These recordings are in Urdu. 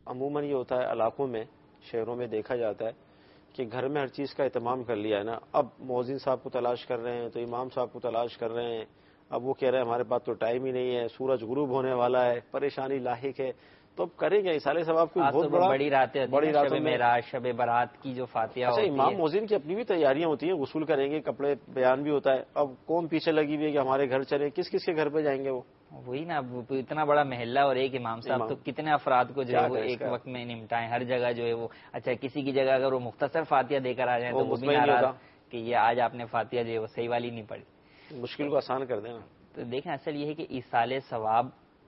عموماً یہ ہوتا ہے علاقوں میں، شہروں میں دیکھا جاتا ہے کہ گھر میں ہر چیز کا اہتمام کر لیا ہے نا، اب مؤذن صاحب کو تلاش کر رہے ہیں تو امام صاحب کو تلاش کر رہے ہیں، اب وہ کہہ رہے ہیں ہمارے پاس تو ٹائم ہی نہیں ہے، سورج غروب ہونے والا ہے، پریشانی لاحق ہے، تو اب کریں گے اصالہ ثواب کوئی بہت بڑا بڑی راتیں ہوتی ہیں، بڑی راتوں شب میں. معراج، شب برات کی جو فاتحہ اچھا، ہوتی امام ہے. مؤذن کی اپنی بھی تیاریاں ہوتی ہیں، غسل کریں گے، کپڑے بیان بھی ہوتا ہے، اب قوم پیچھے لگی ہوئی ہے کہ ہمارے گھر چلے، کس کس کے گھر پہ جائیں گے وہ؟ وہی نا، اتنا بڑا محلہ اور ایک امام صاحب تو کتنے افراد کو جو ہے وہ ایک وقت میں نمٹائیں، ہر جگہ جو ہے وہ. اچھا کسی کی جگہ اگر وہ مختصر فاتحہ دے کر آ جائیں تو وہ بھی ناراض کہ یہ آج آپ نے فاتحہ جو ہے وہ صحیح والی نہیں پڑھی. مشکل کو آسان کر دینا. تو دیکھیں اصل یہ ہے کہ ایصال ثواب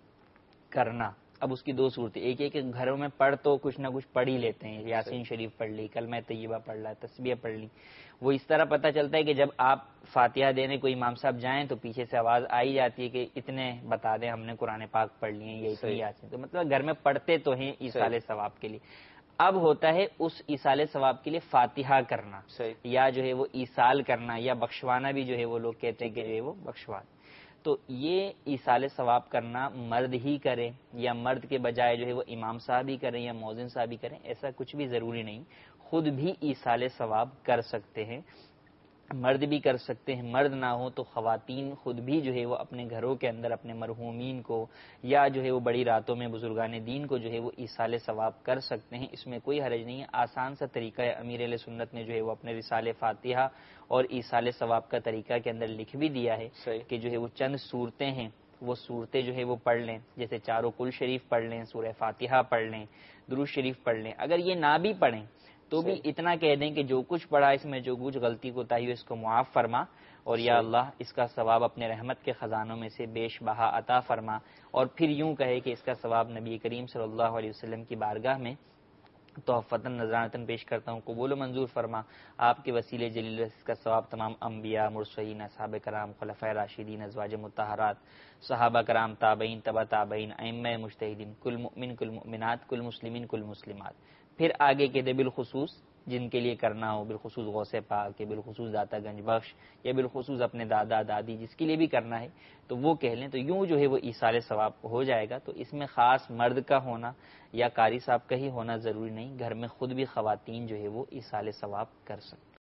کرنا، اب اس کی دو صورتیں، ایک ہے کہ گھروں میں پڑھ تو کچھ نہ کچھ پڑھ ہی لیتے ہیں، یاسین شریف پڑھ لی، کلمہ طیبہ پڑھ لا، تسبیح پڑھ لی. وہ اس طرح پتہ چلتا ہے کہ جب آپ فاتحہ دینے کوئی امام صاحب جائیں تو پیچھے سے آواز آئی جاتی ہے کہ اتنے بتا دیں ہم نے قرآن پاک پڑھ لیے یا اتنی یاسین. تو مطلب گھر میں پڑھتے تو ہیں ایصال ثواب کے لیے. اب ہوتا ہے اس ایصال ثواب کے لیے فاتحہ کرنا یا جو ہے وہ ایصال کرنا یا بخشوانا بھی جو ہے وہ لوگ کہتے ہیں کہ جو ہے وہ بخشوانا. تو یہ ایصال ثواب کرنا مرد ہی کرے یا مرد کے بجائے جو ہے وہ امام صاحب ہی کریں یا مؤذن صاحب ہی کریں، ایسا کچھ بھی ضروری نہیں. خود بھی ایصال ثواب کر سکتے ہیں، مرد بھی کر سکتے ہیں. مرد نہ ہو تو خواتین خود بھی جو ہے وہ اپنے گھروں کے اندر اپنے مرحومین کو یا جو ہے وہ بڑی راتوں میں بزرگان دین کو جو ہے وہ ایصال ثواب کر سکتے ہیں. اس میں کوئی حرج نہیں ہے. آسان سا طریقہ ہے، امیر اہل سنت نے جو ہے وہ اپنے رسالہ فاتحہ اور ایصال ثواب کا طریقہ کے اندر لکھ بھی دیا ہے کہ جو ہے وہ چند صورتیں ہیں، وہ صورتیں جو ہے وہ پڑھ لیں، جیسے چاروں کل شریف پڑھ لیں، سورہ فاتحہ پڑھ لیں، درود شریف پڑھ لیں. اگر یہ نہ بھی پڑھیں تو بھی اتنا کہہ دیں کہ جو کچھ پڑھا اس میں جو کچھ غلطی کوتاہی ہو اس کو معاف فرما، اور یا اللہ اس کا ثواب اپنے رحمت کے خزانوں میں سے بیش بہا عطا فرما. اور پھر یوں کہے کہ اس کا ثواب نبی کریم صلی اللہ علیہ وسلم کی بارگاہ میں تحفتاً نذرانتاً پیش کرتا ہوں، قبول و منظور فرما. آپ کے وسیلے جلیل اس کا ثواب تمام انبیاء، مرسلین، اصحاب کرام، خلفائے راشدین، ازواج مطہرات، صحابہ کرام، تابعین، تبع تابعین، ائمہ مجتہدین، کل مؤمن، کل مؤمنات، کل مسلمین، کل مسلمات. پھر آگے کہتے بالخصوص جن کے لیے کرنا ہو، بالخصوص غوث پاک یا بالخصوص داتا گنج بخش یا بالخصوص اپنے دادا دادی جس کے لیے بھی کرنا ہے تو وہ کہہ لیں، تو یوں جو ہے وہ ایصال ثواب ہو جائے گا. تو اس میں خاص مرد کا ہونا یا قاری صاحب کا ہی ہونا ضروری نہیں، گھر میں خود بھی خواتین جو ہے وہ ایصال ثواب کر سکتے.